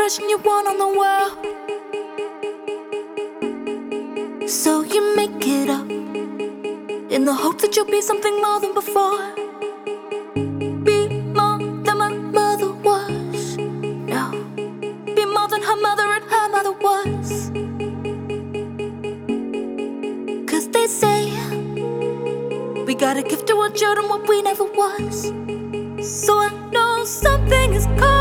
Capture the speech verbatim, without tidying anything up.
impression you want on the world. So you make it up in the hope that you'll be something more than before. Be more than my mother was. No, be more than her mother and her mother was. Cause they say we gotta give to our children what we never was. So I know something is coming.